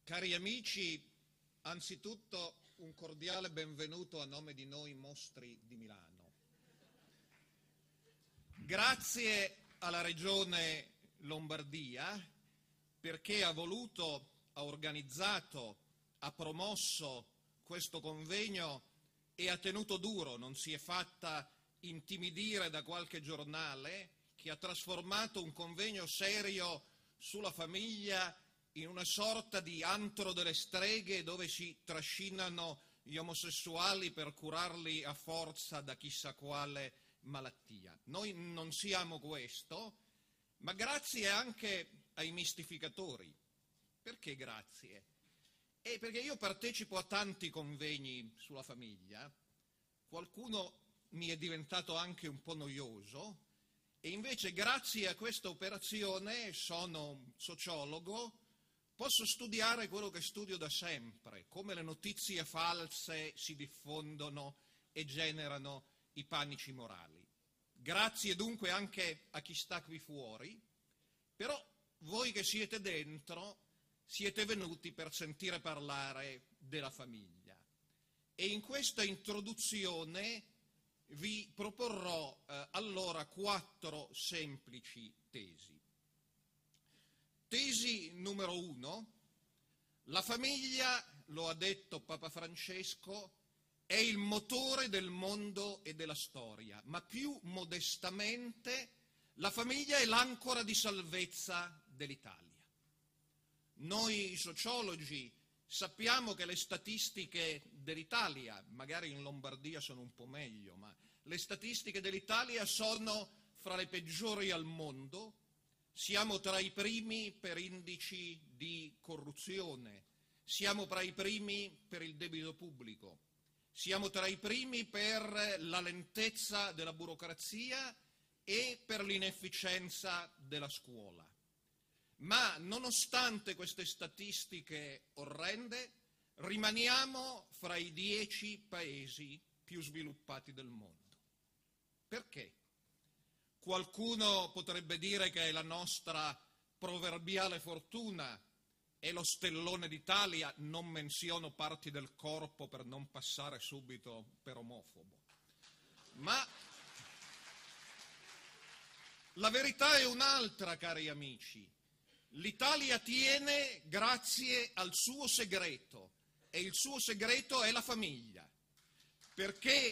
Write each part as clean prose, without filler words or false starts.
Cari amici, anzitutto un cordiale benvenuto a nome di noi mostri di Milano. Grazie alla Regione Lombardia perché ha voluto, ha organizzato, ha promosso questo convegno e ha tenuto duro, non si è fatta intimidire da qualche giornale che ha trasformato un convegno serio sulla famiglia in una sorta di antro delle streghe dove si trascinano gli omosessuali per curarli a forza da chissà quale malattia. Noi non siamo questo, ma grazie anche ai mistificatori. Perché grazie? Perché io partecipo a tanti convegni sulla famiglia, qualcuno mi è diventato anche un po' noioso, e invece grazie a questa operazione sono sociologo, posso studiare quello che studio da sempre, come le notizie false si diffondono e generano i panici morali. Grazie dunque anche a chi sta qui fuori, però voi che siete dentro siete venuti per sentire parlare della famiglia. E in questa introduzione vi proporrò allora 4 semplici tesi. Tesi numero 1, la famiglia, lo ha detto Papa Francesco, è il motore del mondo e della storia, ma più modestamente la famiglia è l'ancora di salvezza dell'Italia. Noi sociologi sappiamo che le statistiche dell'Italia, magari in Lombardia sono un po' meglio, ma le statistiche dell'Italia sono fra le peggiori al mondo. Siamo tra i primi per indici di corruzione, siamo tra i primi per il debito pubblico, siamo tra i primi per la lentezza della burocrazia e per l'inefficienza della scuola. Ma nonostante queste statistiche orrende, rimaniamo fra i 10 paesi più sviluppati del mondo. Perché? Qualcuno potrebbe dire che è la nostra proverbiale fortuna, è lo stellone d'Italia, non menziono parti del corpo per non passare subito per omofobo. Ma la verità è un'altra, cari amici. L'Italia tiene grazie al suo segreto, e il suo segreto è la famiglia, perché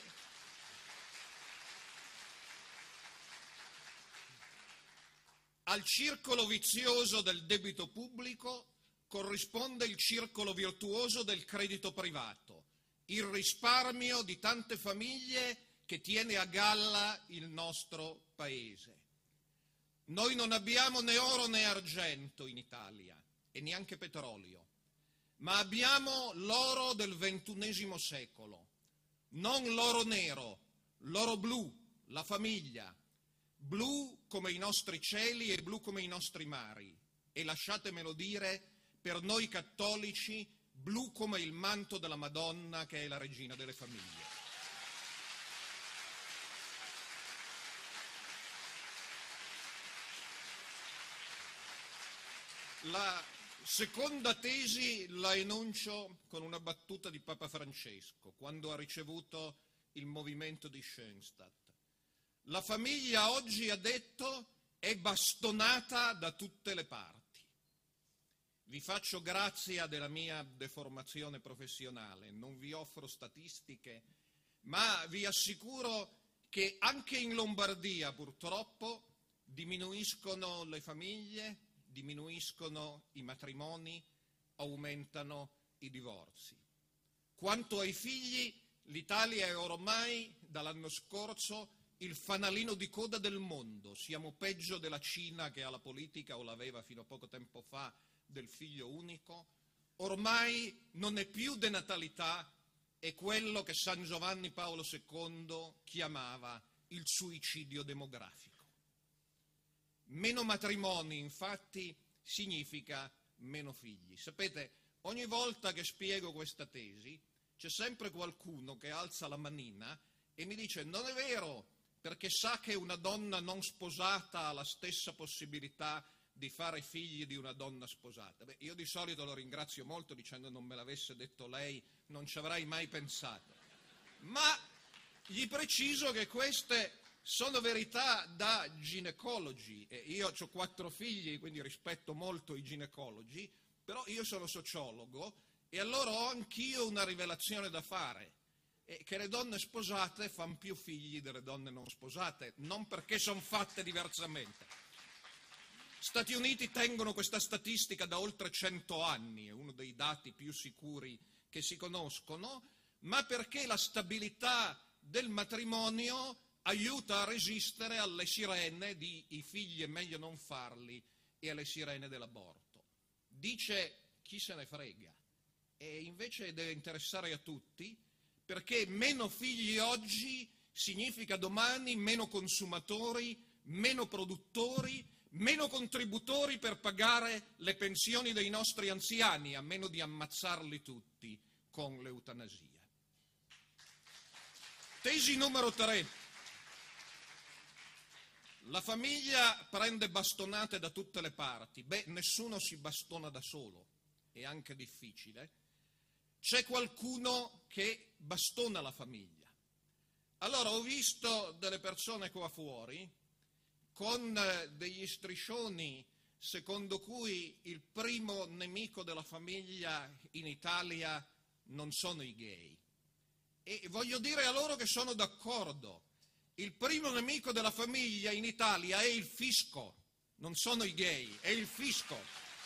al circolo vizioso del debito pubblico corrisponde il circolo virtuoso del credito privato, il risparmio di tante famiglie che tiene a galla il nostro Paese. Noi non abbiamo né oro né argento in Italia e neanche petrolio, ma abbiamo l'oro del XXI secolo, non l'oro nero, l'oro blu, la famiglia, blu come i nostri cieli e blu come i nostri mari, e lasciatemelo dire, per noi cattolici, blu come il manto della Madonna che è la regina delle famiglie. La seconda tesi la enuncio con una battuta di Papa Francesco, quando ha ricevuto il movimento di Schoenstatt. La famiglia oggi, ha detto, è bastonata da tutte le parti. Vi faccio grazia della mia deformazione professionale, non vi offro statistiche, ma vi assicuro che anche in Lombardia, purtroppo, diminuiscono le famiglie, diminuiscono i matrimoni, aumentano i divorzi. Quanto ai figli, l'Italia è ormai, dall'anno scorso, il fanalino di coda del mondo. Siamo peggio della Cina, che ha la politica, o l'aveva fino a poco tempo fa, del figlio unico. Ormai non è più denatalità, è quello che San Giovanni Paolo II chiamava il suicidio demografico. Meno matrimoni, infatti, significa meno figli. Sapete, ogni volta che spiego questa tesi, c'è sempre qualcuno che alza la manina e mi dice: non è vero, perché sa che una donna non sposata ha la stessa possibilità di fare figli di una donna sposata. Beh, io di solito lo ringrazio molto dicendo non me l'avesse detto lei, non ci avrei mai pensato. Ma gli preciso che queste sono verità da ginecologi. Io ho 4 figli, quindi rispetto molto i ginecologi, però io sono sociologo e allora ho anch'io una rivelazione da fare, che le donne sposate fanno più figli delle donne non sposate, non perché sono fatte diversamente. Stati Uniti tengono questa statistica da oltre 100 anni, è uno dei dati più sicuri che si conoscono, ma perché la stabilità del matrimonio aiuta a resistere alle sirene di i figli è meglio non farli e alle sirene dell'aborto. Dice chi se ne frega, e invece deve interessare a tutti, perché meno figli oggi significa domani meno consumatori, meno produttori, meno contributori per pagare le pensioni dei nostri anziani, a meno di ammazzarli tutti con l'eutanasia. Tesi numero 3. La famiglia prende bastonate da tutte le parti. Beh, nessuno si bastona da solo, è anche difficile. C'è qualcuno che bastona la famiglia. Allora ho visto delle persone qua fuori con degli striscioni secondo cui il primo nemico della famiglia in Italia non sono i gay. E voglio dire a loro che sono d'accordo. Il primo nemico della famiglia in Italia è il fisco, non sono i gay, è il fisco.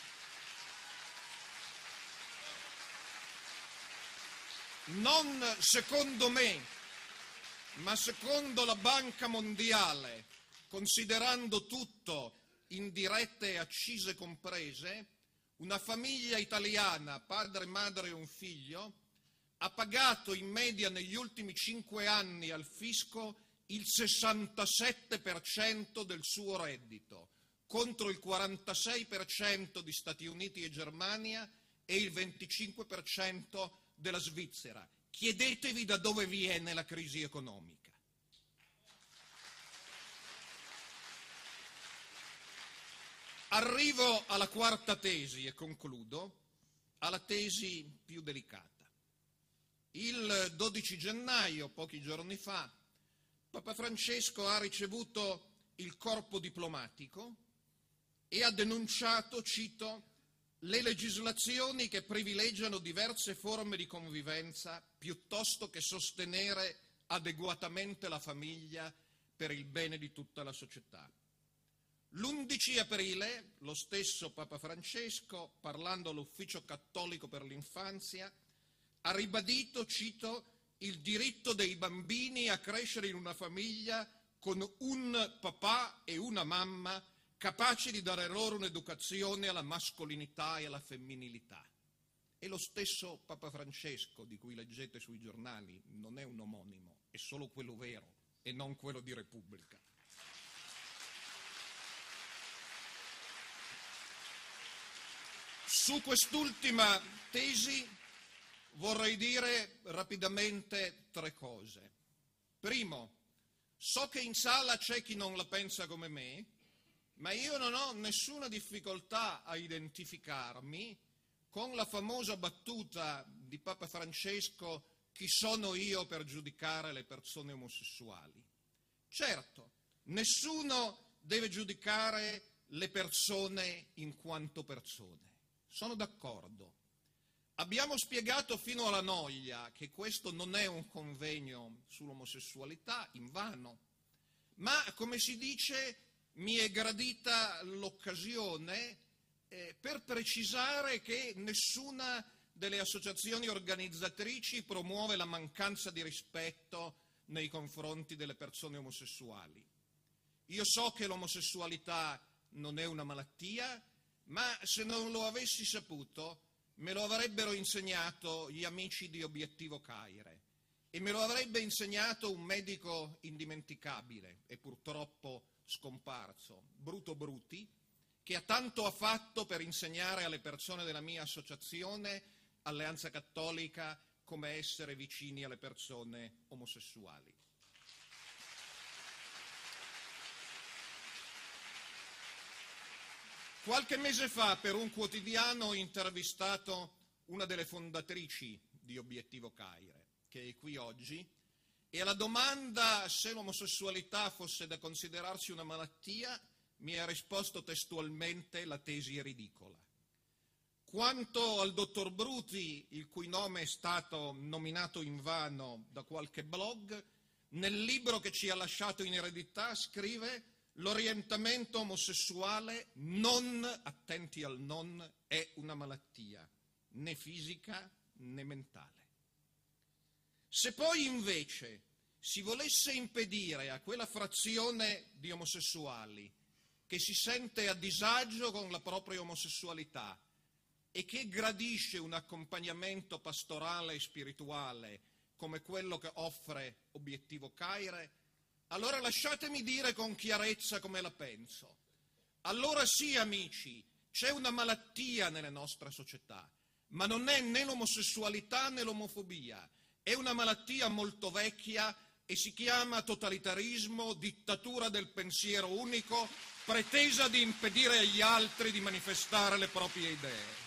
Non secondo me, ma secondo la Banca Mondiale, considerando tutto, indirette e accise comprese, una famiglia italiana, padre, madre e un figlio, ha pagato in media negli ultimi 5 anni al fisco il 67% del suo reddito, contro il 46% di Stati Uniti e Germania e il 25% della Svizzera. Chiedetevi da dove viene la crisi economica. Arrivo alla quarta tesi e concludo, alla tesi più delicata. Il 12 gennaio, pochi giorni fa, Papa Francesco ha ricevuto il corpo diplomatico e ha denunciato, cito, le legislazioni che privilegiano diverse forme di convivenza piuttosto che sostenere adeguatamente la famiglia per il bene di tutta la società. L'11 aprile, lo stesso Papa Francesco, parlando all'Ufficio Cattolico per l'Infanzia, ha ribadito, cito, il diritto dei bambini a crescere in una famiglia con un papà e una mamma capaci di dare loro un'educazione alla mascolinità e alla femminilità. E lo stesso Papa Francesco, di cui leggete sui giornali, non è un omonimo, è solo quello vero e non quello di Repubblica. Su quest'ultima tesi vorrei dire rapidamente 3 cose. Primo, so che in sala c'è chi non la pensa come me, ma io non ho nessuna difficoltà a identificarmi con la famosa battuta di Papa Francesco: chi sono io per giudicare le persone omosessuali? Certo, nessuno deve giudicare le persone in quanto persone. Sono d'accordo. Abbiamo spiegato fino alla noia che questo non è un convegno sull'omosessualità, invano, ma, come si dice, mi è gradita l'occasione per precisare che nessuna delle associazioni organizzatrici promuove la mancanza di rispetto nei confronti delle persone omosessuali. Io so che l'omosessualità non è una malattia, ma se non lo avessi saputo me lo avrebbero insegnato gli amici di Obiettivo Caire e me lo avrebbe insegnato un medico indimenticabile e purtroppo scomparso, Bruto Bruti, che tanto ha fatto per insegnare alle persone della mia associazione, Alleanza Cattolica, come essere vicini alle persone omosessuali. Qualche mese fa per un quotidiano ho intervistato una delle fondatrici di Obiettivo Caire, che è qui oggi, e alla domanda se l'omosessualità fosse da considerarsi una malattia mi ha risposto testualmente: la tesi è ridicola. Quanto al dottor Bruti, il cui nome è stato nominato invano da qualche blog, nel libro che ci ha lasciato in eredità scrive: l'orientamento omosessuale non, attenti al non, è una malattia, né fisica né mentale. Se poi invece si volesse impedire a quella frazione di omosessuali che si sente a disagio con la propria omosessualità e che gradisce un accompagnamento pastorale e spirituale come quello che offre Obiettivo Caire, allora lasciatemi dire con chiarezza come la penso. Allora sì, amici, c'è una malattia nelle nostre società, ma non è né l'omosessualità né l'omofobia, è una malattia molto vecchia e si chiama totalitarismo, dittatura del pensiero unico, pretesa di impedire agli altri di manifestare le proprie idee.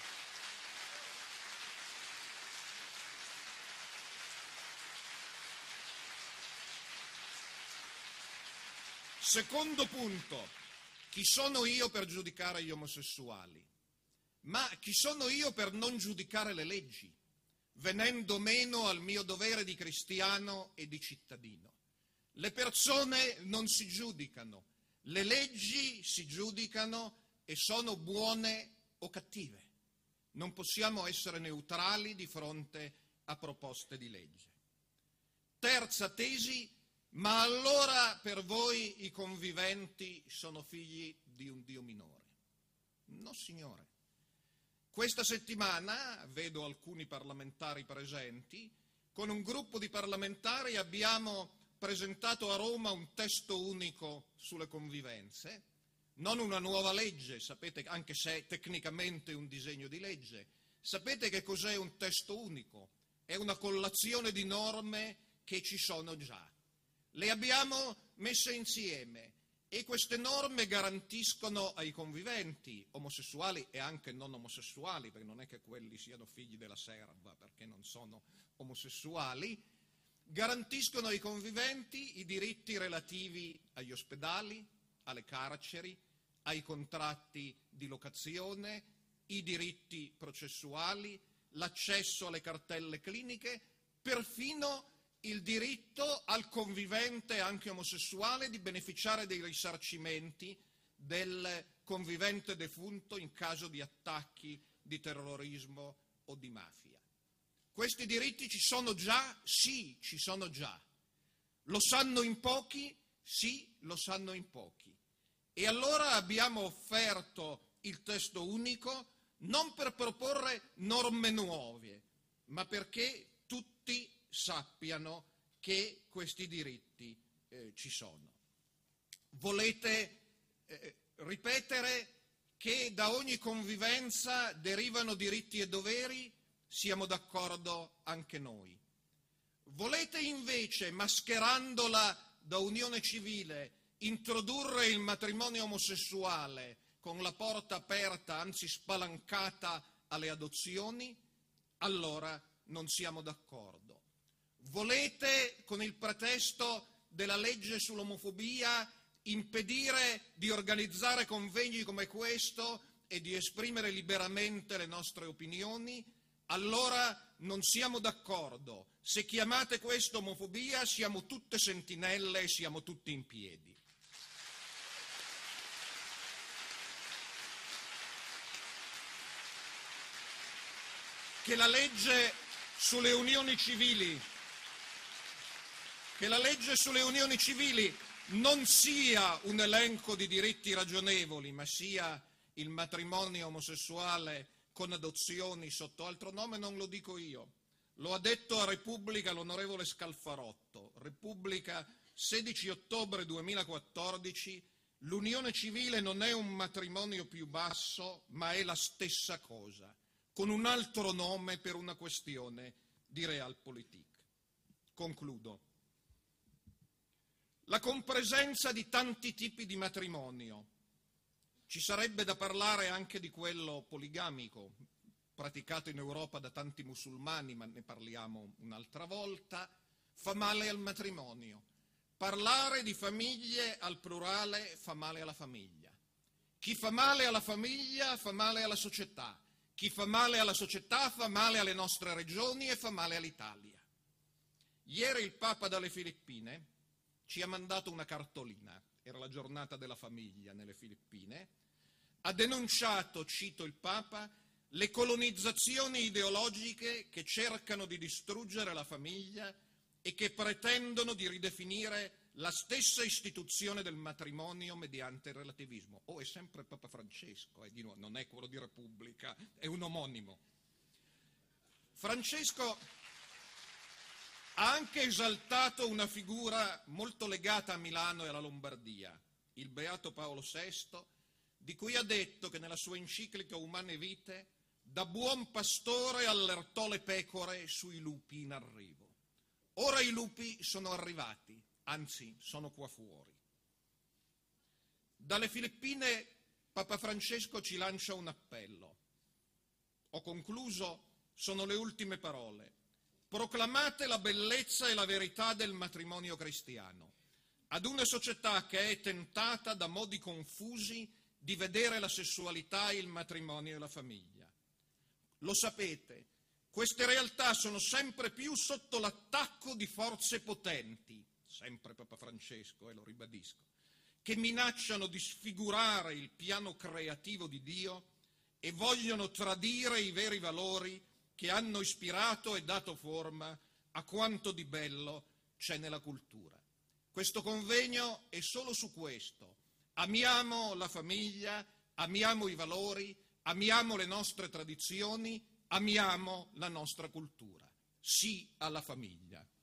Secondo punto, chi sono io per giudicare gli omosessuali? Ma chi sono io per non giudicare le leggi, venendo meno al mio dovere di cristiano e di cittadino? Le persone non si giudicano, le leggi si giudicano e sono buone o cattive. Non possiamo essere neutrali di fronte a proposte di legge. Terza tesi: ma allora per voi i conviventi sono figli di un Dio minore? No, signore. Questa settimana, vedo alcuni parlamentari presenti, con un gruppo di parlamentari abbiamo presentato a Roma un testo unico sulle convivenze, non una nuova legge, sapete, anche se è tecnicamente un disegno di legge. Sapete che cos'è un testo unico? È una collazione di norme che ci sono già. Le abbiamo messe insieme e queste norme garantiscono ai conviventi, omosessuali e anche non omosessuali, perché non è che quelli siano figli della serva, perché non sono omosessuali, garantiscono ai conviventi i diritti relativi agli ospedali, alle carceri, ai contratti di locazione, i diritti processuali, l'accesso alle cartelle cliniche, perfino il diritto al convivente anche omosessuale di beneficiare dei risarcimenti del convivente defunto in caso di attacchi di terrorismo o di mafia. Questi diritti ci sono già? Sì, ci sono già. Lo sanno in pochi? Sì, lo sanno in pochi. E allora abbiamo offerto il testo unico non per proporre norme nuove, ma perché tutti sappiano che questi diritti ci sono. Volete ripetere che da ogni convivenza derivano diritti e doveri? Siamo d'accordo anche noi. Volete invece, mascherandola da unione civile, introdurre il matrimonio omosessuale con la porta aperta, anzi spalancata, alle adozioni? Allora non siamo d'accordo. Volete, con il pretesto della legge sull'omofobia, impedire di organizzare convegni come questo e di esprimere liberamente le nostre opinioni? Allora non siamo d'accordo. Se chiamate questo omofobia, siamo tutte sentinelle e siamo tutti in piedi. Che la legge sulle unioni civili non sia un elenco di diritti ragionevoli, ma sia il matrimonio omosessuale con adozioni sotto altro nome, non lo dico io. Lo ha detto a Repubblica l'onorevole Scalfarotto. Repubblica, 16 ottobre 2014, l'unione civile non è un matrimonio più basso, ma è la stessa cosa, con un altro nome per una questione di realpolitik. Concludo. La compresenza di tanti tipi di matrimonio, Ci sarebbe da parlare anche di quello poligamico, praticato in Europa da tanti musulmani, ma ne parliamo un'altra volta. Fa male al matrimonio. Parlare di famiglie al plurale fa male alla famiglia. Chi fa male alla famiglia fa male alla società. Chi fa male alla società fa male alle nostre regioni e fa male all'Italia. Ieri il Papa dalle Filippine ci ha mandato una cartolina, era la giornata della famiglia nelle Filippine, ha denunciato, cito il Papa, le colonizzazioni ideologiche che cercano di distruggere la famiglia e che pretendono di ridefinire la stessa istituzione del matrimonio mediante il relativismo. È sempre Papa Francesco, di nuovo, non è quello di Repubblica, è un omonimo. Francesco ha anche esaltato una figura molto legata a Milano e alla Lombardia, il Beato Paolo VI, di cui ha detto che nella sua enciclica Humane Vitae, da buon pastore allertò le pecore sui lupi in arrivo. Ora i lupi sono arrivati, anzi sono qua fuori. Dalle Filippine Papa Francesco ci lancia un appello. Ho concluso, sono le ultime parole. Proclamate la bellezza e la verità del matrimonio cristiano ad una società che è tentata da modi confusi di vedere la sessualità, il matrimonio e la famiglia. Lo sapete, queste realtà sono sempre più sotto l'attacco di forze potenti, sempre Papa Francesco, lo ribadisco, che minacciano di sfigurare il piano creativo di Dio e vogliono tradire i veri valori che hanno ispirato e dato forma a quanto di bello c'è nella cultura. Questo convegno è solo su questo. Amiamo la famiglia, amiamo i valori, amiamo le nostre tradizioni, amiamo la nostra cultura. Sì alla famiglia.